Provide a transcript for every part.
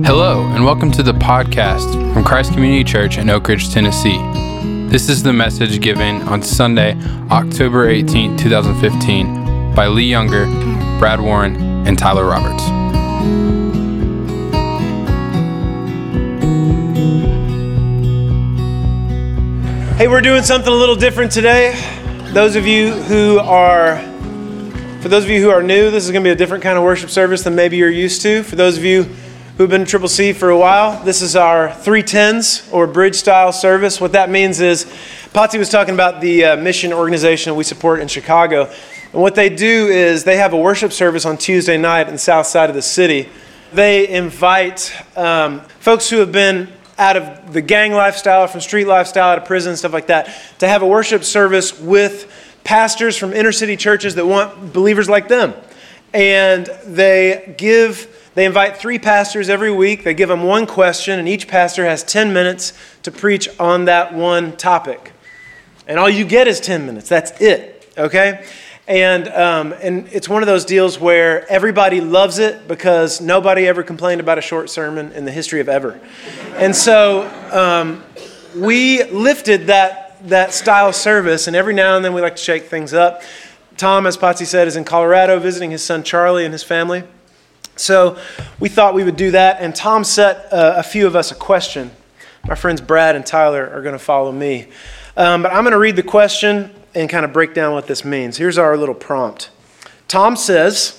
Hello, and welcome to the podcast from Christ Community Church in Oak Ridge, Tennessee. This is the message given on Sunday, October 18, 2015, by Lee Younger, Brad Warren, and Tyler Roberts. Hey, we're doing something a little different today. For those of you who are new, this is going to be a different kind of worship service than maybe you're used to. For those of you who've been Triple C for a while, this is our 310s or bridge style service. What that means is, Patsy was talking about the mission organization we support in Chicago. And what they do is they have a worship service on Tuesday night in the south side of the city. They invite folks who have been out of the gang lifestyle, from street lifestyle, out of prison, stuff like that, to have a worship service with pastors from inner city churches that want believers like them. And they invite 3 pastors every week. They give them one question, and each pastor has 10 minutes to preach on that one topic. And all you get is 10 minutes. That's it, okay? And it's one of those deals where everybody loves it because nobody ever complained about a short sermon in the history of ever. And so we lifted that style of service, and every now and then we like to shake things up. Tom, as Patsy said, is in Colorado visiting his son Charlie and his family. So we thought we would do that, and Tom set a few of us a question. My friends Brad and Tyler are going to follow me. But I'm going to read the question and kind of break down what this means. Here's our little prompt. Tom says,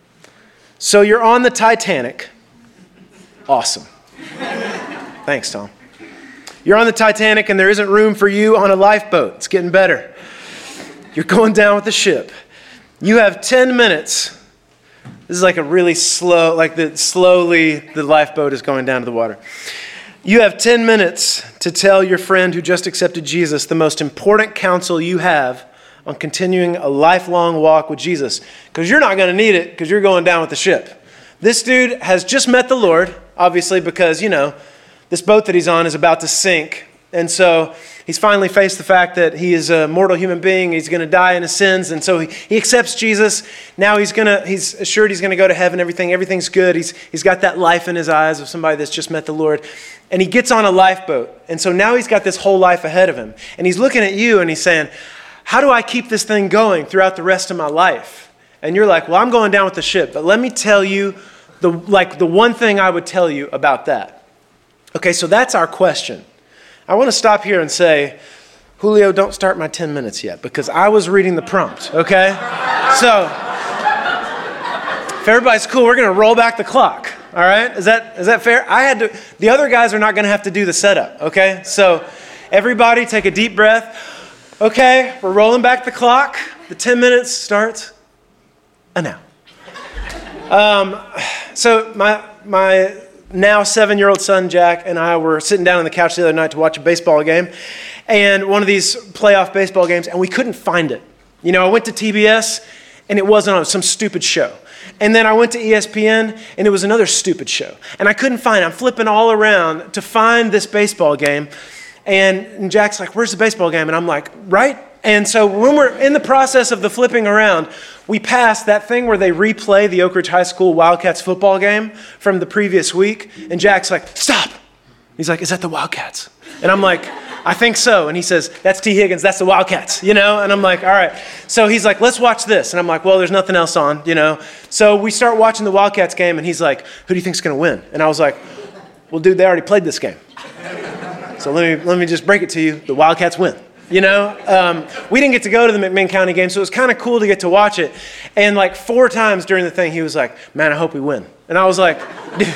so you're on the Titanic. Awesome. Thanks, Tom. You're on the Titanic and there isn't room for you on a lifeboat. It's getting better. You're going down with the ship. You have 10 minutes. This is like a really slow, slowly the lifeboat is going down to the water. You have 10 minutes to tell your friend who just accepted Jesus the most important counsel you have on continuing a lifelong walk with Jesus. Because you're not going to need it because you're going down with the ship. This dude has just met the Lord, obviously, because, this boat that he's on is about to sink. And so he's finally faced the fact that he is a mortal human being. He's going to die in his sins. And so he accepts Jesus. Now he's assured he's going to go to heaven. Everything's good. He's got that life in his eyes of somebody that's just met the Lord. And he gets on a lifeboat. And so now he's got this whole life ahead of him. And he's looking at you and he's saying, how do I keep this thing going throughout the rest of my life? And you're like, well, I'm going down with the ship. But let me tell you the one thing I would tell you about that. Okay, so that's our question. I want to stop here and say, Julio, don't start my 10 minutes yet because I was reading the prompt, okay? So, if everybody's cool, we're going to roll back the clock, all right? Is that fair? The other guys are not going to have to do the setup, okay? So, everybody take a deep breath. Okay, we're rolling back the clock. The 10 minutes starts now. So, my now 7-year-old son, Jack, and I were sitting down on the couch the other night to watch a baseball game, and one of these playoff baseball games, and we couldn't find it. I went to TBS, and it wasn't on some stupid show. And then I went to ESPN, and it was another stupid show. And I couldn't find it. I'm flipping all around to find this baseball game, and Jack's like, where's the baseball game? And I'm like, right? And so when we're in the process of the flipping around, we passed that thing where they replay the Oak Ridge High School Wildcats football game from the previous week. And Jack's like, stop. He's like, is that the Wildcats? And I'm like, I think so. And he says, that's T. Higgins, that's the Wildcats, And I'm like, all right. So he's like, let's watch this. And I'm like, well, there's nothing else on, So we start watching the Wildcats game, and he's like, who do you think's going to win? And I was like, well, dude, they already played this game. So let me just break it to you. The Wildcats win. We didn't get to go to the McMinn County game, so it was kind of cool to get to watch it. And 4 times during the thing, he was like, man, I hope we win. And I was like, dude,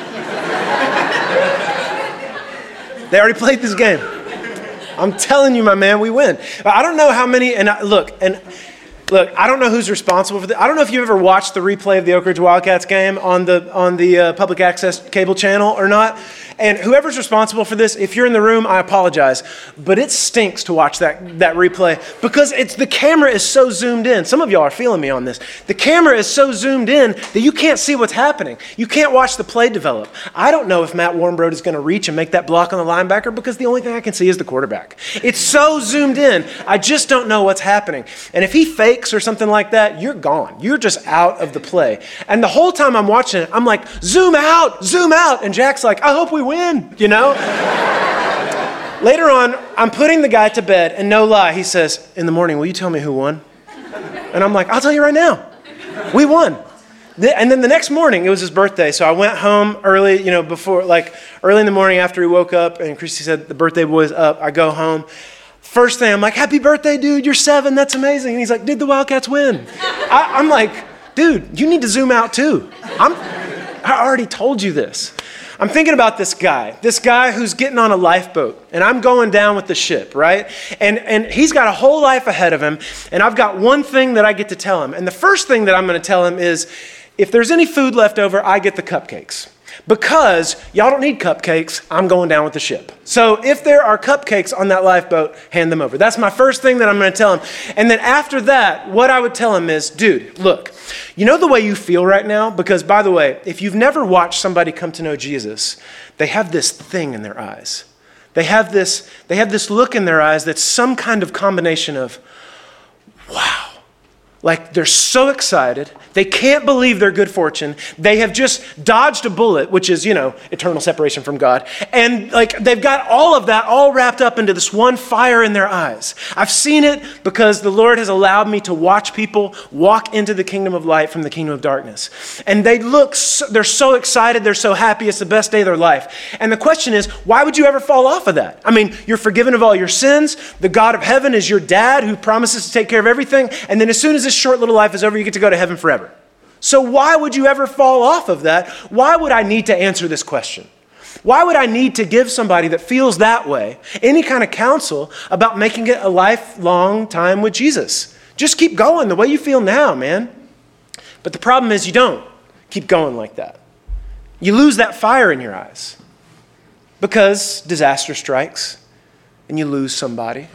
they already played this game. I'm telling you, my man, we win. I don't know how many, look, I don't know who's responsible for this. I don't know if you've ever watched the replay of the Oak Ridge Wildcats game on the public access cable channel or not. And whoever's responsible for this, if you're in the room, I apologize. But it stinks to watch that replay because the camera is so zoomed in. Some of y'all are feeling me on this. The camera is so zoomed in that you can't see what's happening. You can't watch the play develop. I don't know if Matt Warmbrode is going to reach and make that block on the linebacker because the only thing I can see is the quarterback. It's so zoomed in. I just don't know what's happening. And if he fakes or something like that, you're gone. You're just out of the play. And the whole time I'm watching it, I'm like, zoom out. And Jack's like, I hope we win, you know? Later on, I'm putting the guy to bed, and no lie, he says, in the morning, will you tell me who won? And I'm like, I'll tell you right now. We won. And then the next morning, it was his birthday, so I went home early, early in the morning after he woke up, and Christy said the birthday boy's up. I go home. First thing, I'm like, happy birthday, dude, you're 7, that's amazing. And he's like, did the Wildcats win? I'm like, dude, you need to zoom out too. I already told you this. I'm thinking about this guy who's getting on a lifeboat, and I'm going down with the ship, right? And he's got a whole life ahead of him, and I've got one thing that I get to tell him. And the first thing that I'm going to tell him is, if there's any food left over, I get the cupcakes. Because y'all don't need cupcakes, I'm going down with the ship. So if there are cupcakes on that lifeboat, hand them over. That's my first thing that I'm going to tell him. And then after that, what I would tell him is, dude, look, you know the way you feel right now? Because by the way, if you've never watched somebody come to know Jesus, they have this thing in their eyes. They have this look in their eyes that's some kind of combination of, wow. Like they're so excited. They can't believe their good fortune. They have just dodged a bullet, which is, eternal separation from God. And they've got all of that all wrapped up into this one fire in their eyes. I've seen it because the Lord has allowed me to watch people walk into the kingdom of light from the kingdom of darkness. And they're so excited. They're so happy. It's the best day of their life. And the question is, why would you ever fall off of that? I mean, you're forgiven of all your sins. The God of heaven is your dad who promises to take care of everything. And then as soon as this short little life is over, you get to go to heaven forever. So why would you ever fall off of that? Why would I need to answer this question? Why would I need to give somebody that feels that way any kind of counsel about making it a lifelong time with Jesus? Just keep going the way you feel now, man. But the problem is you don't keep going like that. You lose that fire in your eyes because disaster strikes and you lose somebody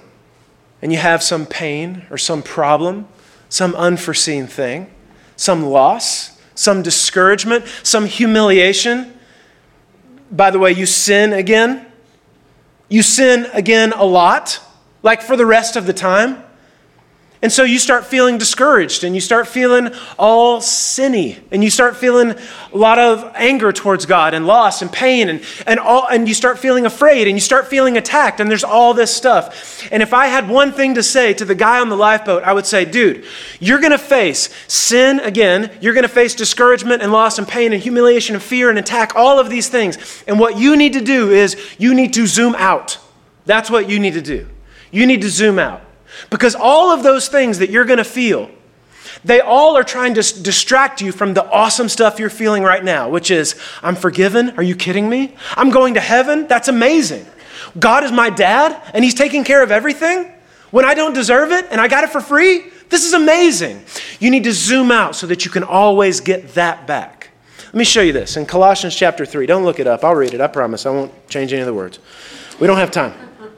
and you have some pain or some problem, some unforeseen thing, some loss, some discouragement, some humiliation. By the way, you sin again. You sin again a lot, like for the rest of the time. And so you start feeling discouraged and you start feeling all sinny and you start feeling a lot of anger towards God and loss and pain and you start feeling afraid and you start feeling attacked and there's all this stuff. And if I had one thing to say to the guy on the lifeboat, I would say, dude, you're going to face sin again. You're going to face discouragement and loss and pain and humiliation and fear and attack, all of these things. And what you need to do is you need to zoom out. That's what you need to do. You need to zoom out. Because all of those things that you're going to feel, they all are trying to distract you from the awesome stuff you're feeling right now, which is, I'm forgiven. Are you kidding me? I'm going to heaven. That's amazing. God is my dad and he's taking care of everything when I don't deserve it and I got it for free. This is amazing. You need to zoom out so that you can always get that back. Let me show you this in Colossians chapter 3. Don't look it up. I'll read it. I promise. I won't change any of the words. We don't have time.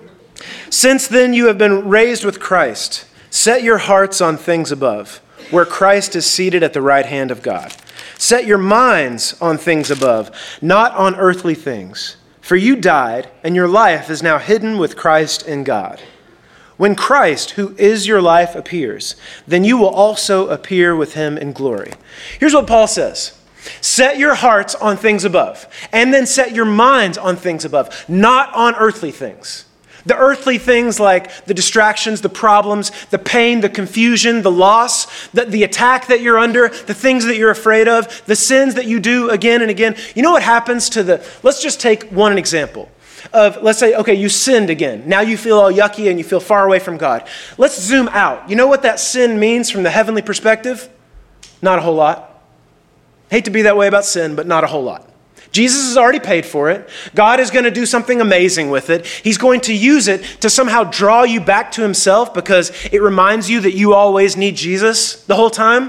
Since then you have been raised with Christ. Set your hearts on things above, where Christ is seated at the right hand of God. Set your minds on things above, not on earthly things. For you died, and your life is now hidden with Christ in God. When Christ, who is your life, appears, then you will also appear with him in glory. Here's what Paul says. Set your hearts on things above, and then set your minds on things above, not on earthly things. The earthly things like the distractions, the problems, the pain, the confusion, the loss, the attack that you're under, the things that you're afraid of, the sins that you do again and again. You know what happens to let's just take one example of, let's say, okay, you sinned again. Now you feel all yucky and you feel far away from God. Let's zoom out. You know what that sin means from the heavenly perspective? Not a whole lot. Hate to be that way about sin, but not a whole lot. Jesus has already paid for it. God is going to do something amazing with it. He's going to use it to somehow draw you back to himself because it reminds you that you always need Jesus the whole time.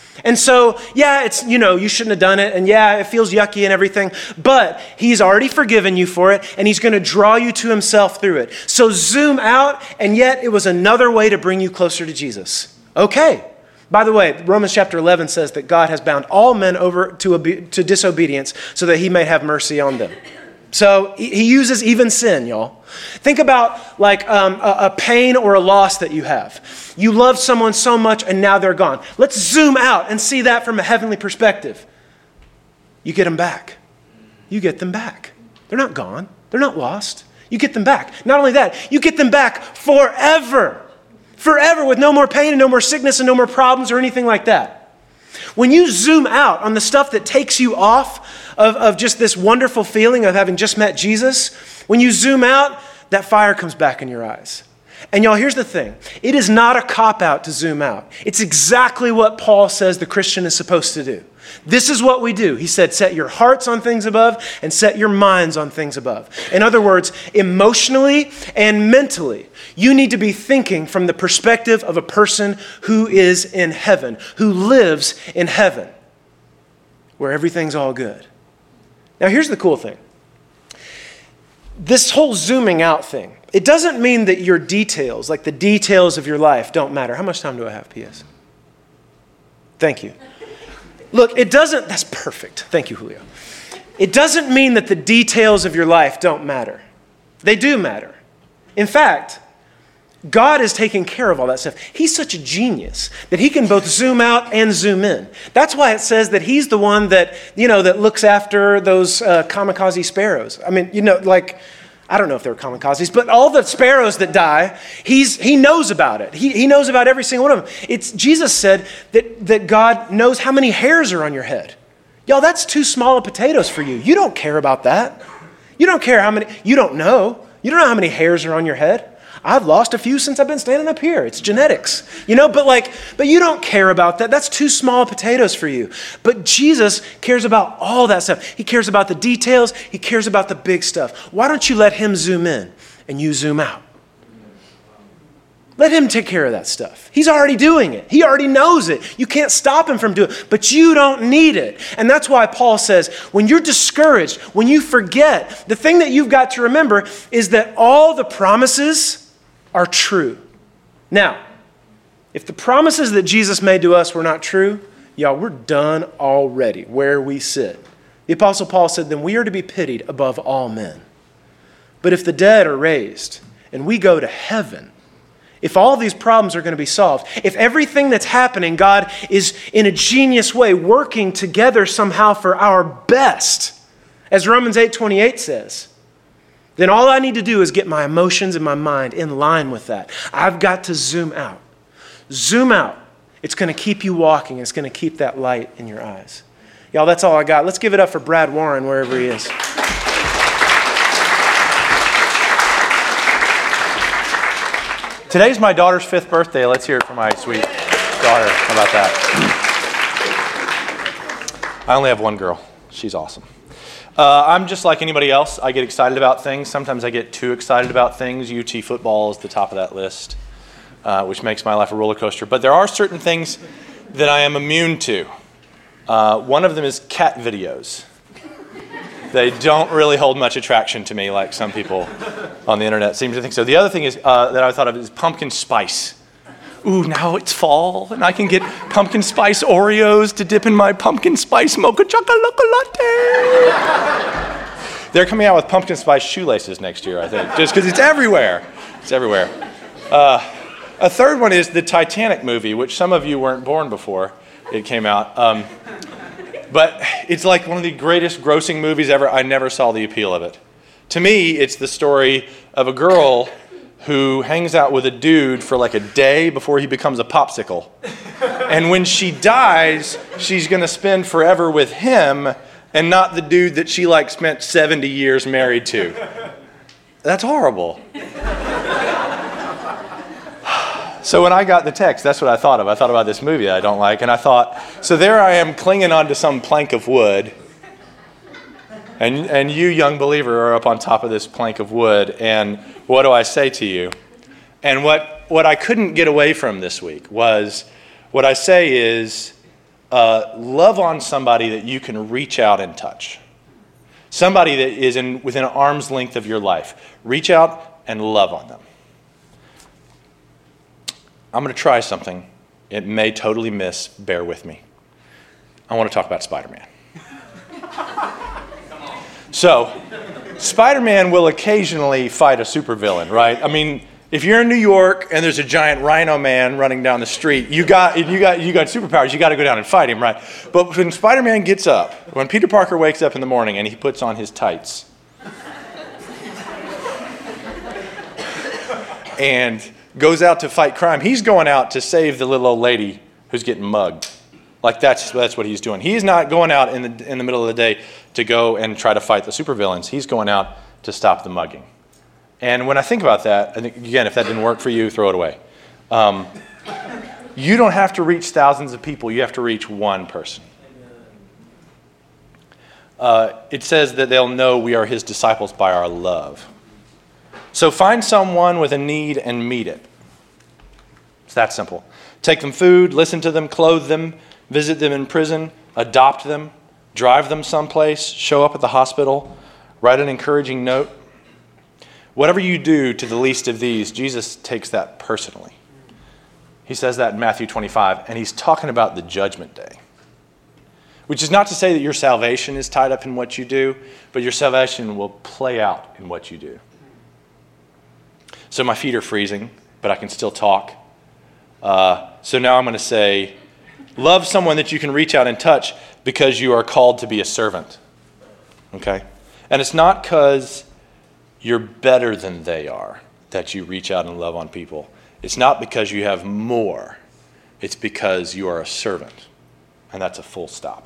And so, yeah, it's, you shouldn't have done it. And yeah, it feels yucky and everything. But he's already forgiven you for it. And he's going to draw you to himself through it. So zoom out. And yet it was another way to bring you closer to Jesus. Okay. By the way, Romans chapter 11 says that God has bound all men over to disobedience so that he may have mercy on them. So he uses even sin, y'all. Think about like a pain or a loss that you have. You love someone so much and now they're gone. Let's zoom out and see that from a heavenly perspective. You get them back. You get them back. They're not gone. They're not lost. You get them back. Not only that, you get them back forever. Forever, with no more pain and no more sickness and no more problems or anything like that. When you zoom out on the stuff that takes you off of just this wonderful feeling of having just met Jesus, when you zoom out, that fire comes back in your eyes. And y'all, here's the thing. It is not a cop-out to zoom out. It's exactly what Paul says the Christian is supposed to do. This is what we do. He said, set your hearts on things above and set your minds on things above. In other words, emotionally and mentally, you need to be thinking from the perspective of a person who is in heaven, who lives in heaven, where everything's all good. Now, here's the cool thing. This whole zooming out thing, it doesn't mean that your details, like the details of your life, don't matter. How much time do I have, P.S.? Thank you. Look, it doesn't, that's perfect. Thank you, Julio. It doesn't mean that the details of your life don't matter. They do matter. In fact, God is taking care of all that stuff. He's such a genius that he can both zoom out and zoom in. That's why it says that he's the one that, that looks after those kamikaze sparrows. I mean, I don't know if they're kamikazes, but all the sparrows that die, he knows about it. He knows about every single one of them. Jesus said that God knows how many hairs are on your head. Y'all, that's too small of potatoes for you. You don't care about that. You don't care how many, you don't know. You don't know how many hairs are on your head. I've lost a few since I've been standing up here. It's genetics, but you don't care about that. That's too small potatoes for you. But Jesus cares about all that stuff. He cares about the details. He cares about the big stuff. Why don't you let him zoom in and you zoom out? Let him take care of that stuff. He's already doing it. He already knows it. You can't stop him from doing it, but you don't need it. And that's why Paul says, when you're discouraged, when you forget, the thing that you've got to remember is that all the promises are true. Now, if the promises that Jesus made to us were not true, y'all, we're done already where we sit. The Apostle Paul said, then we are to be pitied above all men. But if the dead are raised and we go to heaven, if all these problems are going to be solved, if everything that's happening, God is in a genius way working together somehow for our best, as Romans 8:28 says, then all I need to do is get my emotions and my mind in line with that. I've got to zoom out. Zoom out. It's going to keep you walking. It's going to keep that light in your eyes. Y'all, that's all I got. Let's give it up for Brad Warren, wherever he is. Today's my daughter's 5th birthday. Let's hear it for my sweet daughter. How about that? I only have one girl. She's awesome. I'm just like anybody else. I get excited about things. Sometimes I get too excited about things. UT football is the top of that list, which makes my life a roller coaster. But there are certain things that I am immune to. One of them is cat videos. They don't really hold much attraction to me like some people on the internet seem to think so. The other thing is that I thought of is pumpkin spice. Ooh, now it's fall, and I can get pumpkin spice Oreos to dip in my pumpkin spice mocha chocolate latte. They're coming out with pumpkin spice shoelaces next year, I think, just because it's everywhere. It's everywhere. A third one is the Titanic movie, which some of you weren't born before it came out. But it's like one of the greatest grossing movies ever. I never saw the appeal of it. To me, it's the story of a girl who hangs out with a dude for like a day before he becomes a popsicle. And when she dies, she's going to spend forever with him and not the dude that she spent 70 years married to. That's horrible. So when I got the text, that's what I thought of. I thought about this movie that I don't like, and I thought, so there I am clinging onto some plank of wood, and you, young believer, are up on top of this plank of wood, and what do I say to you? And what I couldn't get away from this week was, what I say is, love on somebody that you can reach out and touch. Somebody that is within arm's length of your life. Reach out and love on them. I'm going to try something. It may totally miss. Bear with me. I want to talk about Spider-Man. So, Spider-Man will occasionally fight a supervillain, right? I mean, if you're in New York and there's a giant rhino man running down the street, you got superpowers. You got to go down and fight him, right? But when Spider-Man gets up, when Peter Parker wakes up in the morning and he puts on his tights and goes out to fight crime, he's going out to save the little old lady who's getting mugged. Like that's what he's doing. He's not going out in the middle of the day to go and try to fight the supervillains. He's going out to stop the mugging. And when I think about that, I think, again, if that didn't work for you, throw it away. You don't have to reach thousands of people. You have to reach one person. It says that they'll know we are his disciples by our love. So find someone with a need and meet it. It's that simple. Take them food, listen to them, clothe them, visit them in prison, adopt them, drive them someplace, show up at the hospital, write an encouraging note. Whatever you do to the least of these, Jesus takes that personally. He says that in Matthew 25, and he's talking about the judgment day. Which is not to say that your salvation is tied up in what you do, but your salvation will play out in what you do. So my feet are freezing, but I can still talk. So now I'm going to say, love someone that you can reach out and touch because you are called to be a servant. Okay? And it's not because you're better than they are that you reach out and love on people. It's not because you have more. It's because you are a servant. And that's a full stop.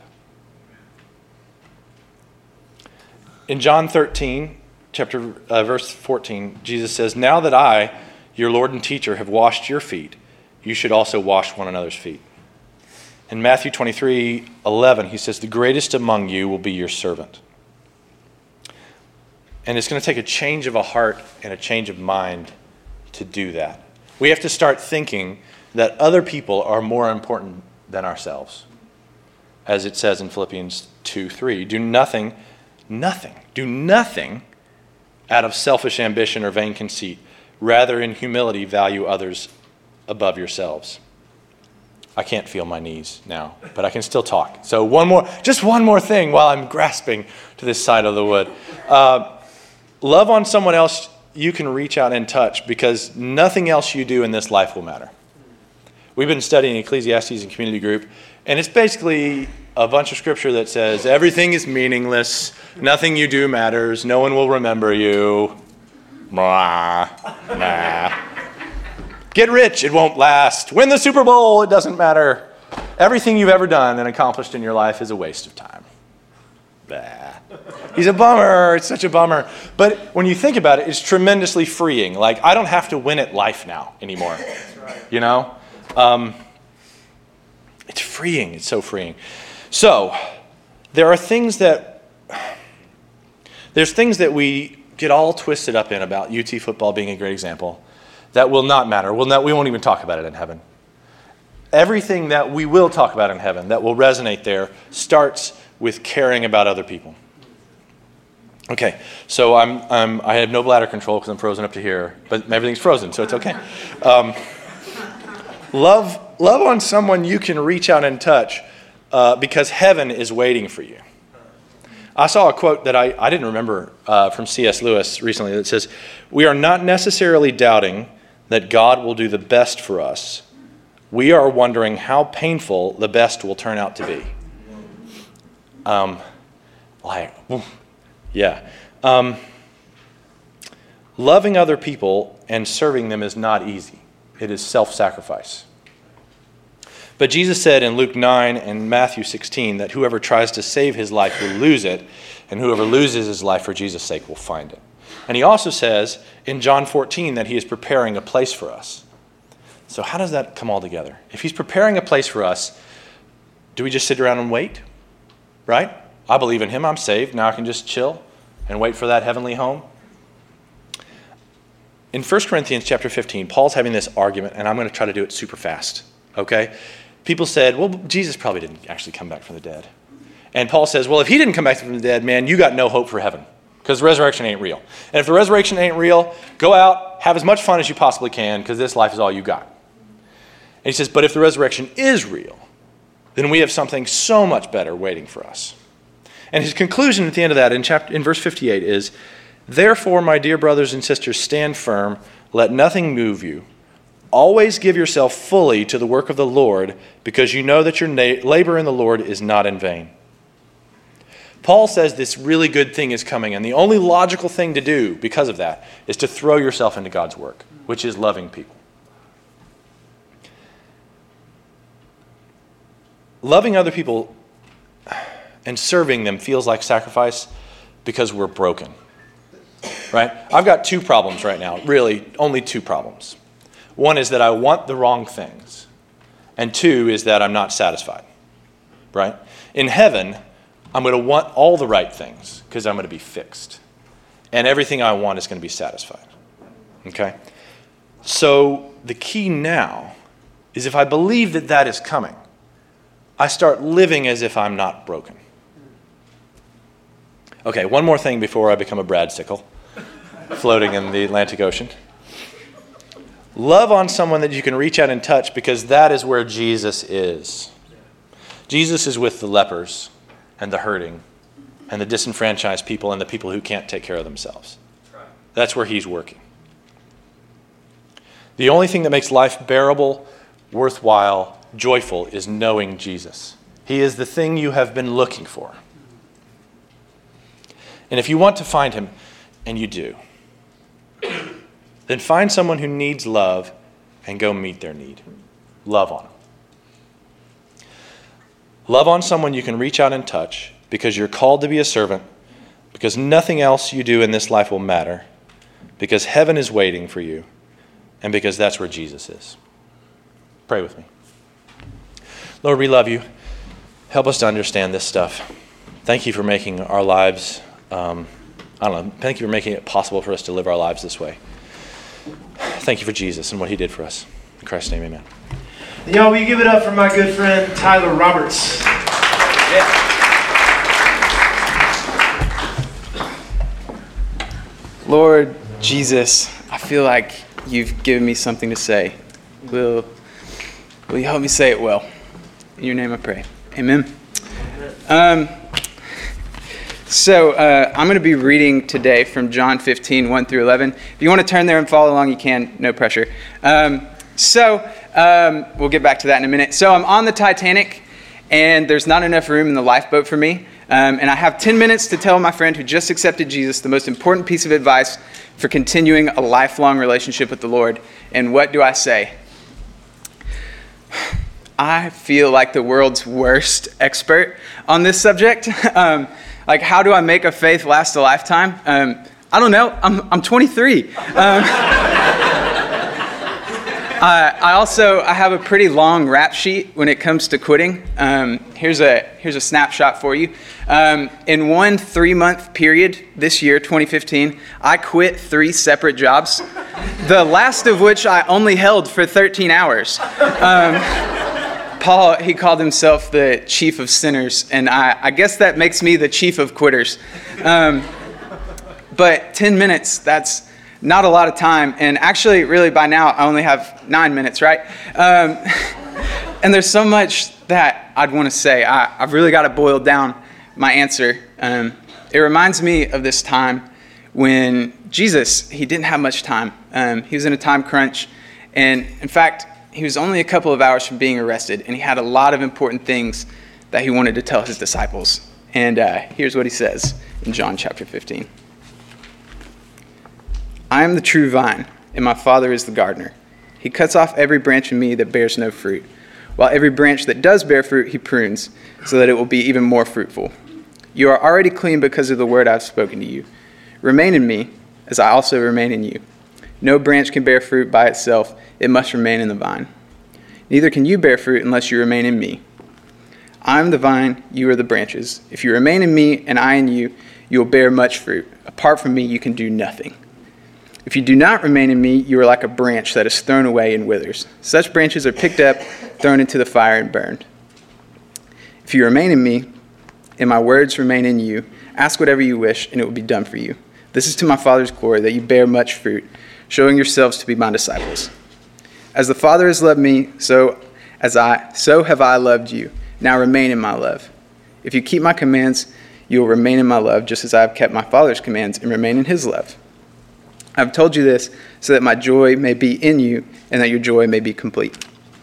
In John 13, verse 14, Jesus says, "Now that I, your Lord and teacher, have washed your feet, you should also wash one another's feet." In Matthew 23:11, he says, "The greatest among you will be your servant." And it's going to take a change of a heart and a change of mind to do that. We have to start thinking that other people are more important than ourselves. As it says in Philippians 2:3, do nothing out of selfish ambition or vain conceit. Rather, in humility, value others above yourselves. I can't feel my knees now, but I can still talk. So one more thing while I'm grasping to this side of the wood. Love on someone else you can reach out and touch because nothing else you do in this life will matter. We've been studying Ecclesiastes in community group, and it's basically a bunch of scripture that says everything is meaningless, nothing you do matters, no one will remember you. Nah. Get rich, it won't last. Win the Super Bowl, it doesn't matter. Everything you've ever done and accomplished in your life is a waste of time. Bah. He's a bummer, it's such a bummer. But when you think about it, it's tremendously freeing. Like, I don't have to win at life now anymore. That's right. You know? It's freeing, it's so freeing. So, there's things that we get all twisted up in about UT football being a great example that will not matter. We won't even talk about it in heaven. Everything that we will talk about in heaven that will resonate there starts with caring about other people. Okay, so I have no bladder control because I'm frozen up to here, but everything's frozen, so it's okay. Love on someone you can reach out and touch because heaven is waiting for you. I saw a quote that I didn't remember from C.S. Lewis recently that says, "We are not necessarily doubting that God will do the best for us. We are wondering how painful the best will turn out to be." Loving other people and serving them is not easy. It is self-sacrifice. But Jesus said in Luke 9 and Matthew 16 that whoever tries to save his life will lose it, and whoever loses his life for Jesus' sake will find it. And he also says in John 14 that he is preparing a place for us. So how does that come all together? If he's preparing a place for us, do we just sit around and wait? Right? I believe in him, I'm saved. Now I can just chill and wait for that heavenly home. In 1 Corinthians chapter 15, Paul's having this argument, and I'm going to try to do it super fast. Okay? people said, well, Jesus probably didn't actually come back from the dead. And Paul says, well, if he didn't come back from the dead, man, you got no hope for heaven because the resurrection ain't real. And if the resurrection ain't real, go out, have as much fun as you possibly can because this life is all you got. And he says, but if the resurrection is real, then we have something so much better waiting for us. And his conclusion at the end of that in verse 58 is, therefore, my dear brothers and sisters, stand firm, let nothing move you. Always give yourself fully to the work of the Lord, because you know that your labor in the Lord is not in vain. Paul says this really good thing is coming, and the only logical thing to do because of that is to throw yourself into God's work, which is loving people. Loving other people and serving them feels like sacrifice because we're broken. Right? I've got two problems right now, really, only two problems. One is that I want the wrong things, and two is that I'm not satisfied. Right? In heaven, I'm going to want all the right things because I'm going to be fixed. And everything I want is going to be satisfied. Okay? So the key now is if I believe that that is coming, I start living as if I'm not broken. Okay, one more thing before I become a Bradsicle floating in the Atlantic Ocean. Love on someone that you can reach out and touch because that is where Jesus is. Jesus is with the lepers and the hurting and the disenfranchised people and the people who can't take care of themselves. That's where he's working. The only thing that makes life bearable, worthwhile, joyful is knowing Jesus. He is the thing you have been looking for. And if you want to find him, and you do, then find someone who needs love and go meet their need. Love on them. Love on someone you can reach out and touch because you're called to be a servant, because nothing else you do in this life will matter, because heaven is waiting for you, and because that's where Jesus is. Pray with me. Lord, we love you. Help us to understand this stuff. Thank you for making our lives, thank you for making it possible for us to live our lives this way. Thank you for Jesus and what he did for us. In Christ's name, amen. Y'all, will you give it up for my good friend, Tyler Roberts? Yeah. Lord Jesus, I feel like you've given me something to say. Will you help me say it well? In your name I pray. Amen. So I'm going to be reading today from John 15, 1 through 11. If you want to turn there and follow along, you can. No pressure. We'll get back to that in a minute. So I'm on the Titanic, and there's not enough room in the lifeboat for me. And I have 10 minutes to tell my friend who just accepted Jesus the most important piece of advice for continuing a lifelong relationship with the Lord. And what do I say? I feel like the world's worst expert on this subject. Like, how do I make a faith last a lifetime? I don't know. I'm 23. I have a pretty long rap sheet when it comes to quitting. Here's a snapshot for you. In one 3-month period this year, 2015, I quit 3 separate jobs, the last of which I only held for 13 hours. Paul, he called himself the chief of sinners, and I guess that makes me the chief of quitters. But 10 minutes, that's not a lot of time. And actually, really, by now, I only have 9 minutes, right? And there's so much that I'd want to say. I've really got to boil down my answer. It reminds me of this time when Jesus, he didn't have much time. He was in a time crunch. And in fact, he was only a couple of hours from being arrested, and he had a lot of important things that he wanted to tell his disciples. And here's what he says in John chapter 15. I am the true vine, and my Father is the gardener. He cuts off every branch in me that bears no fruit, while every branch that does bear fruit he prunes, so that it will be even more fruitful. You are already clean because of the word I have spoken to you. Remain in me, as I also remain in you. No branch can bear fruit by itself. It must remain in the vine. Neither can you bear fruit unless you remain in me. I am the vine, you are the branches. If you remain in me and I in you, you will bear much fruit. Apart from me, you can do nothing. If you do not remain in me, you are like a branch that is thrown away and withers. Such branches are picked up, thrown into the fire, and burned. If you remain in me, and my words remain in you, ask whatever you wish, and it will be done for you. This is to my Father's glory, that you bear much fruit, showing yourselves to be my disciples. As the Father has loved me, so have I loved you. Now remain in my love. If you keep my commands, you will remain in my love, just as I have kept my Father's commands and remain in his love. I have told you this so that my joy may be in you and that your joy may be complete.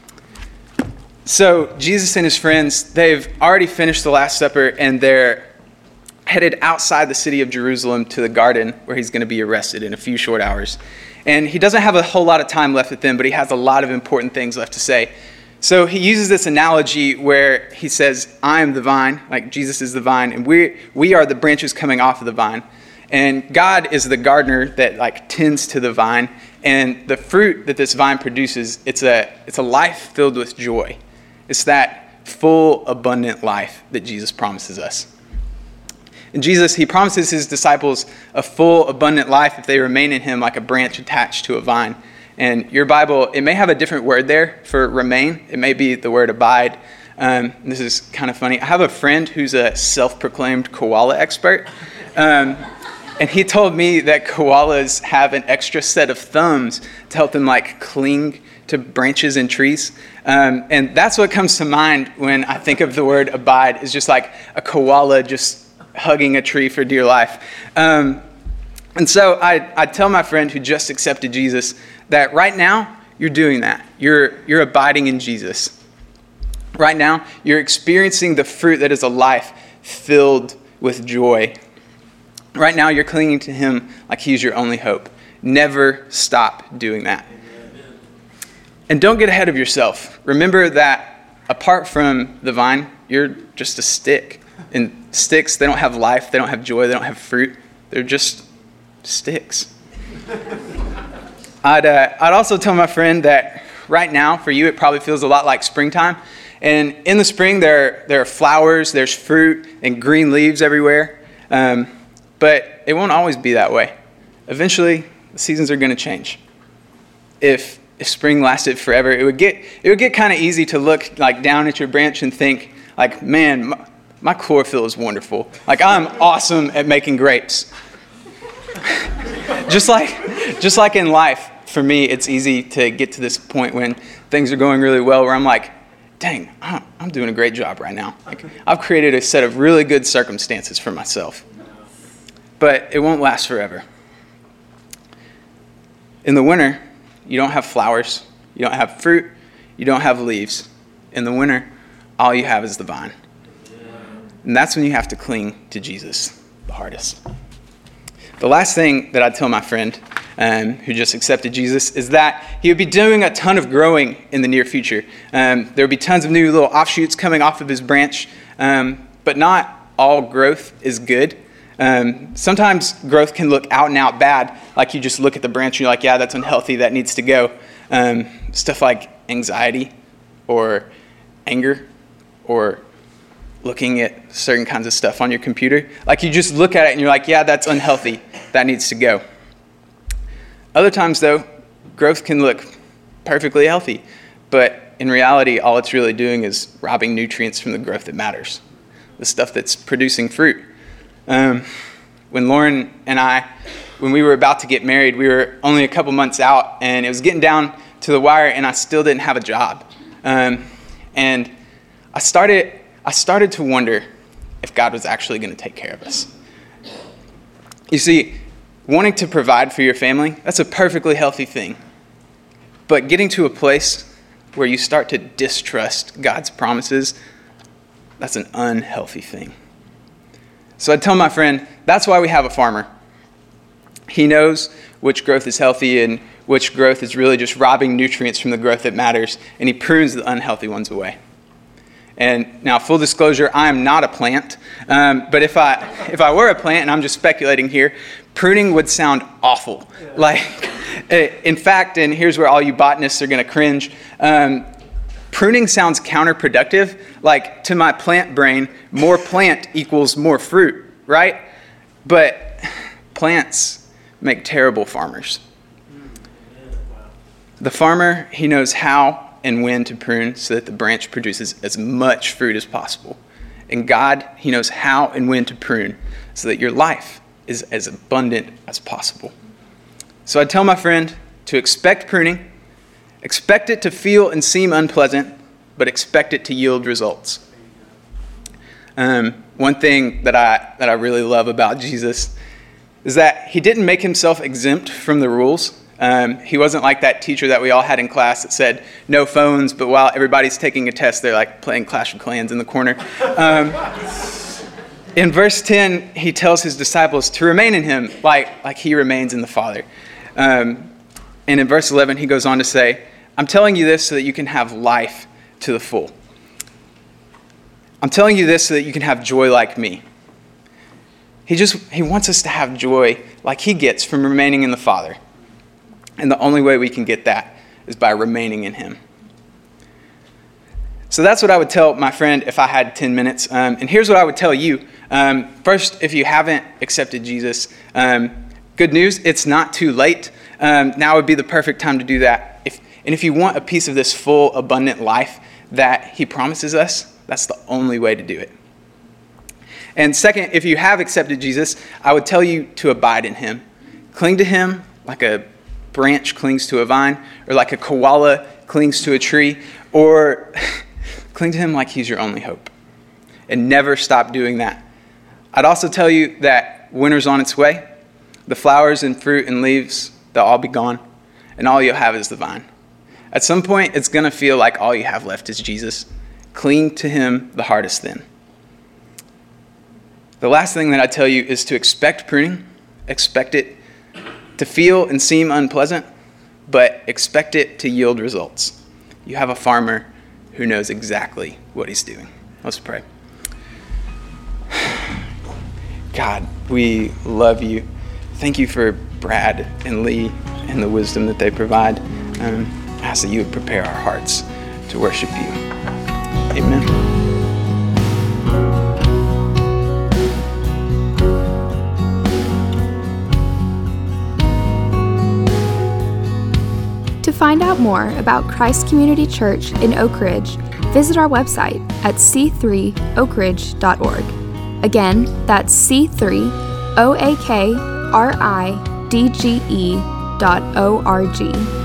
So Jesus and his friends, they've already finished the Last Supper, and they're headed outside the city of Jerusalem to the garden where he's going to be arrested in a few short hours. And he doesn't have a whole lot of time left with them, but he has a lot of important things left to say. So he uses this analogy where he says, I am the vine, like Jesus is the vine, and we are the branches coming off of the vine. And God is the gardener that tends to the vine, and the fruit that this vine produces, it's a life filled with joy. It's that full, abundant life that Jesus promises us. And Jesus, he promises his disciples a full, abundant life if they remain in him like a branch attached to a vine. And your Bible, it may have a different word there for remain. It may be the word abide. This is kind of funny. I have a friend who's a self-proclaimed koala expert. And he told me that koalas have an extra set of thumbs to help them cling to branches and trees. And that's what comes to mind when I think of the word abide, is just like a koala just hugging a tree for dear life. And so I tell my friend who just accepted Jesus that right now you're doing that. You're abiding in Jesus. Right now you're experiencing the fruit that is a life filled with joy. Right now, you're clinging to him like he's your only hope. Never stop doing that. And don't get ahead of yourself. Remember that apart from the vine, you're just a stick. And sticks, they don't have life, they don't have joy, they don't have fruit. They're just sticks. I'd also tell my friend that right now, for you, it probably feels a lot like springtime. And in the spring, there are flowers, there's fruit, and green leaves everywhere. But it won't always be that way. Eventually, the seasons are going to change. If spring lasted forever, it would get kind of easy to look down at your branch and think man, my chlorophyll is wonderful. I'm awesome at making grapes. just like in life, for me, it's easy to get to this point when things are going really well, where I'm dang, I'm doing a great job right now. I've created a set of really good circumstances for myself. But it won't last forever. In the winter, you don't have flowers, you don't have fruit, you don't have leaves. In the winter, all you have is the vine. And that's when you have to cling to Jesus the hardest. The last thing that I'd tell my friend who just accepted Jesus is that he would be doing a ton of growing in the near future. There would be tons of new little offshoots coming off of his branch, but not all growth is good. Sometimes growth can look out and out bad, like you just look at the branch and you're yeah, that's unhealthy, that needs to go. Stuff like anxiety or anger or looking at certain kinds of stuff on your computer. You just look at it and you're yeah, that's unhealthy, that needs to go. Other times though, growth can look perfectly healthy, but in reality, all it's really doing is robbing nutrients from the growth that matters, the stuff that's producing fruit. When Lauren and I, when we were about to get married, we were only a couple months out, and it was getting down to the wire, and I still didn't have a job. And I started to wonder if God was actually going to take care of us. You see, wanting to provide for your family, that's a perfectly healthy thing. But getting to a place where you start to distrust God's promises, that's an unhealthy thing. So I tell my friend, that's why we have a farmer. He knows which growth is healthy and which growth is really just robbing nutrients from the growth that matters, and he prunes the unhealthy ones away. And now, full disclosure, I am not a plant, but if I were a plant, and I'm just speculating here, pruning would sound awful. In fact, and here's where all you botanists are going to cringe, pruning sounds counterproductive. To my plant brain, more plant equals more fruit, right? But plants make terrible farmers. The farmer, he knows how and when to prune so that the branch produces as much fruit as possible. And God, he knows how and when to prune so that your life is as abundant as possible. So I tell my friend to expect pruning, expect it to feel and seem unpleasant, but expect it to yield results. One thing that I really love about Jesus is that he didn't make himself exempt from the rules. He wasn't like that teacher that we all had in class that said, no phones, but while everybody's taking a test, they're like playing Clash of Clans in the corner. In verse 10, he tells his disciples to remain in him like he remains in the Father. And in verse 11, he goes on to say, I'm telling you this so that you can have life to the full. I'm telling you this so that you can have joy like me. He wants us to have joy like he gets from remaining in the Father. And the only way we can get that is by remaining in him. So that's what I would tell my friend if I had 10 minutes. And here's what I would tell you. First, if you haven't accepted Jesus, good news, it's not too late. Now would be the perfect time to do that. If you want a piece of this full, abundant life that he promises us, that's the only way to do it. And second, if you have accepted Jesus, I would tell you to abide in him. Cling to him like a branch clings to a vine, or like a koala clings to a tree, or cling to him like he's your only hope. And never stop doing that. I'd also tell you that winter's on its way. The flowers and fruit and leaves, they'll all be gone, and all you'll have is the vine. At some point, it's going to feel like all you have left is Jesus. Cling to him the hardest then. The last thing that I tell you is to expect pruning. Expect it to feel and seem unpleasant, but expect it to yield results. You have a farmer who knows exactly what he's doing. Let's pray. God, we love you. Thank you for Brad and Lee and the wisdom that they provide. I ask that you would prepare our hearts to worship you. Amen. To find out more about Christ Community Church in Oak Ridge, visit our website at c3oakridge.org. Again, that's c3oakridge.org.